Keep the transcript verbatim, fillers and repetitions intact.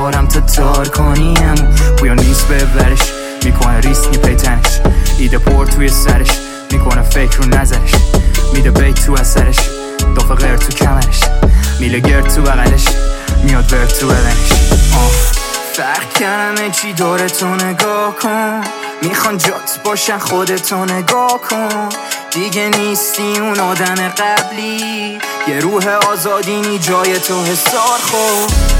بارم تا تار کنیم پویا نیست ببرش، میکنه ریسک میپیتنش، ایده پر توی سرش، میکنه فکر رو نظرش، میده بیت تو اثرش، دافه غیر تو کمرش، میله گرد تو بغلش، میاد ورد تو بدنش. فرق کردم چی داره تو نگاه کن، میخوان جات باشن خودتو نگاه کن، دیگه نیستی اون آدم قبلی، یه روح آزادینی جای تو حسار خود.